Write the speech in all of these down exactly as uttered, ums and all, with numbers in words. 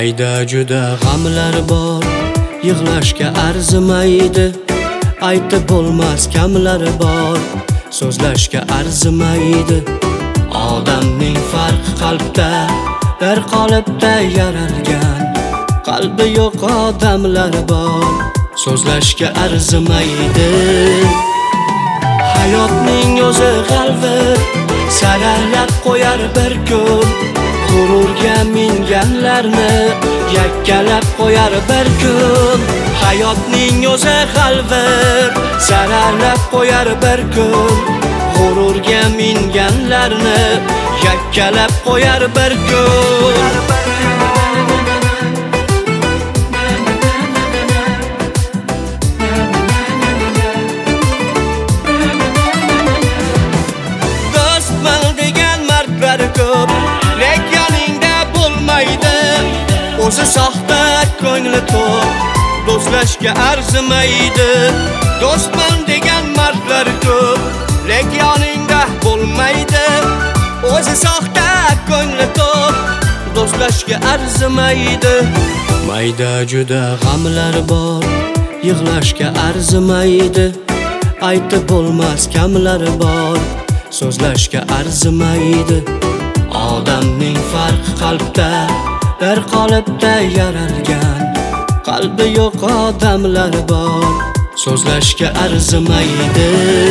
Mayda juda g'amlar bor, yig'lashga arzimaydi. Aytib bo'lmas kamlari bor, so'zlashga arzimaydi. Odamning farqi qalbda, bir qolipda yaralgan. Qalbi yo'q odamlar bor, so'zlashga arzimaydi. Hayotning o'zi g'alvir, saralab qo'yar bir kun. G'ururga minganlarni yakkalab qo'yar bir kun. Hayotning o'zi g'alvir, saralab qo'yar bir kun. G'ururga minganlarni yakkalab qo'yar bir kun. Do'stman degan mardlar ko'p, lekin yoningda bo'lmaydi. O'zi soxta, ko'ngli to'q, do'stlashga arzimaydi. Do'stman degan mardlar ko'p, lekin yoningda bo'lmaydi. O'zi soxta, ko'ngli to'q, do'stlashga arzimaydi. Mayda juda g'amlar bor, yig'lashga arzimaydi. Aytib bo'lmas kamlari bor, so'zlashga arzimaydi. Odamning farqi qalbda, bir qolipda yaralgan. Qalbi yo'q odamlar bor, so'zlashga arzimaydi.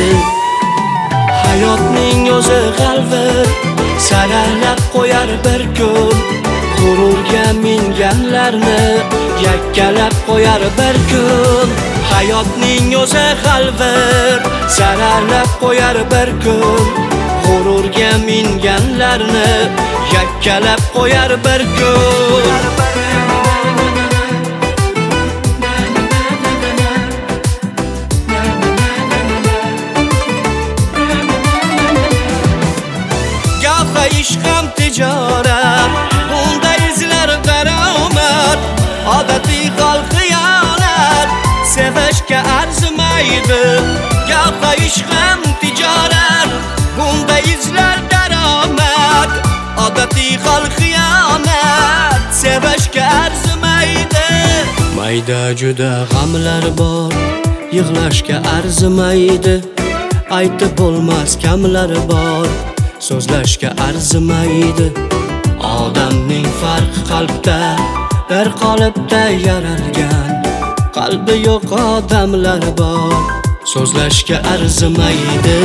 Hayotning o'zi g'alvir, saralab qo'yar bir kun. G'ururga minganlarni yakkalab qo'yar bir kun. Hayotning o'zi g'alvir, saralab qo'yar bir kun. G'ururga minganlarni yakkalab qo'yar bir kun. Gohi ish ham tijorat, bunda izlar daromad. Odatiy hol xiyonat, sevishga arzimaydi. Gohi ish ham tijorat, bunda izlar daromad. Odatiy hol xiyonat, sevishga arzimaydi. Mayda juda g'amlar bor, yig'lashga arzimaydi. Aytib bo'lmas kamlari bor, so'zlashga arzimaydi. Odamning farqi qalbda, bir qolipda yaralgan. Qalbi yo'q odamlar bor, so'zlashga arzimaydi.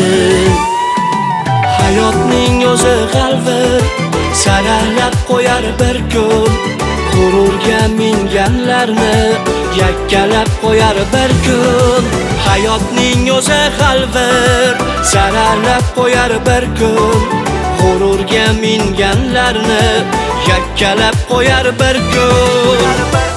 Hayotning o'zi g'alvir, saralab qo'yar bir kun. G'ururga minganlarni yakkalab qo'yar bir kun. Hayotning o'zi g'alvir, saralab qo'yar bir kun. G'ururga minganlarni yakkalab qo'yar bir kun.